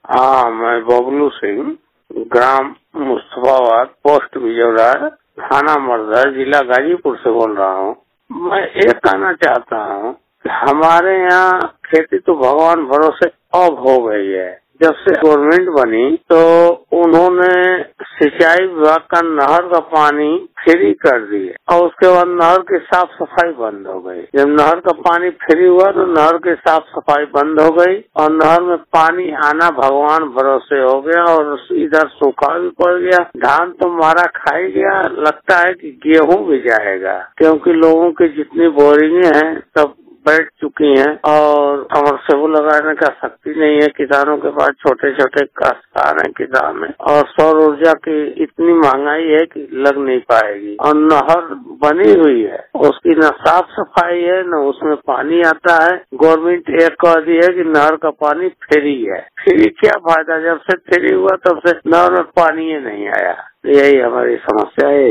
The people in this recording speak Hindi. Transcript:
हाँ, मैं बबलू सिंह, ग्राम मुस्तफाबाद, पोस्ट बिजौरा, थाना मर्दर, जिला गाजीपुर से बोल रहा हूँ। मैं ये कहना चाहता हूँ कि हमारे यहाँ खेती तो भगवान भरोसे अब हो गई है। जब से गवर्नमेंट बनी तो उन्होंने सिंचाई विभाग का नहर का पानी फ्री कर दिया और उसके बाद नहर की साफ सफाई बंद हो गई। जब नहर का पानी फ्री हुआ तो नहर की साफ सफाई बंद हो गई और नहर में पानी आना भगवान भरोसे हो गया और इधर सूखा भी पड़ गया। धान तो मारा खाई गया, लगता है कि गेहूं भी जाएगा, क्योंकि लोगों की जितनी बोरिंगें हैं सब बैठ चुकी हैं और समरसेबल लगाने का शक्ति नहीं है किसानों के पास। छोटे छोटे काश्तकार हैं किसान में, और सौर ऊर्जा की इतनी महंगाई है कि लग नहीं पाएगी। और नहर बनी हुई है, उसकी न साफ सफाई है न उसमें पानी आता है। गवर्नमेंट एक कह दी है कि नहर का पानी फ्री है। फ्री क्या फायदा, जब से फ्री हुआ तब से नहर में पानी ही नहीं आया। यही हमारी समस्या है।